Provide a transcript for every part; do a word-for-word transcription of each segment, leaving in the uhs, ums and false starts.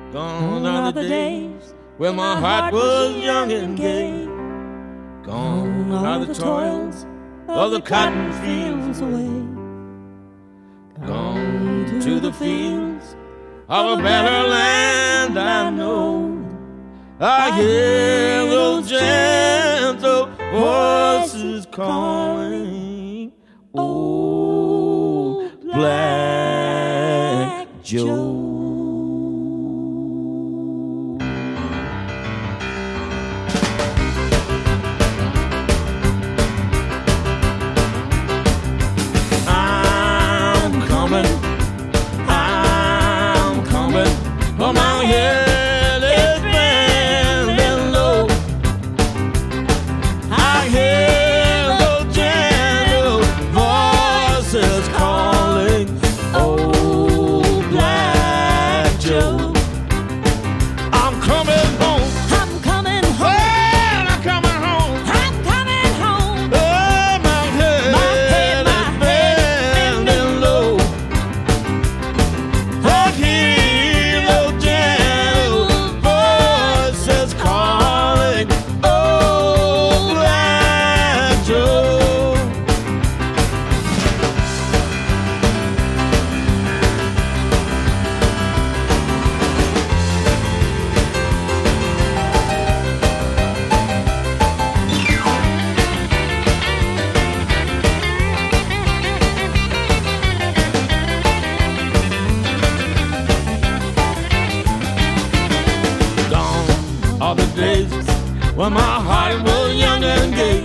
Gone are the days when my heart was young and gay. Gone are the toils of the cotton fields away. Gone to the fields of a better land I know. I hear those gentle voices calling, old Black Joe. I'm coming, I'm coming, but my head is bending low. I hear those gentle voices calling, old Black Joe. I'm coming home. I'm coming home. Well, I'm coming home. I'm coming home. Oh, my head, My head, my is bending low. I hear those gentle voices calling, oh, Black Joe. Gone are the days when my heart was young and gay.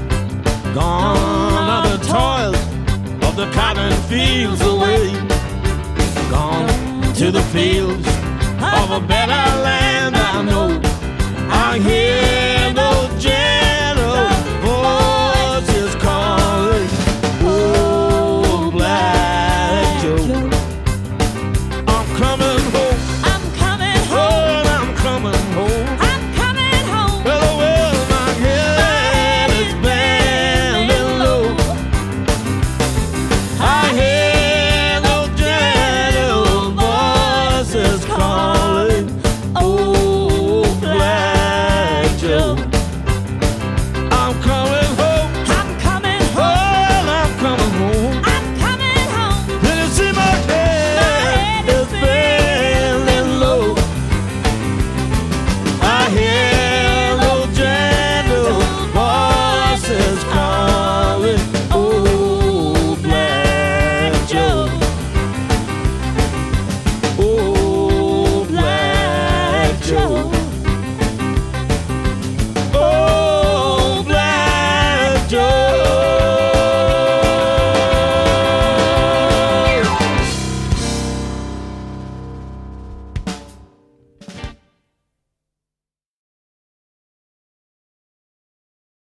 Gone are the toils of the cotton fields away. Gone to the fields of a better land I know. I hear those gentle voices calling, oh, Black Joe. I'm coming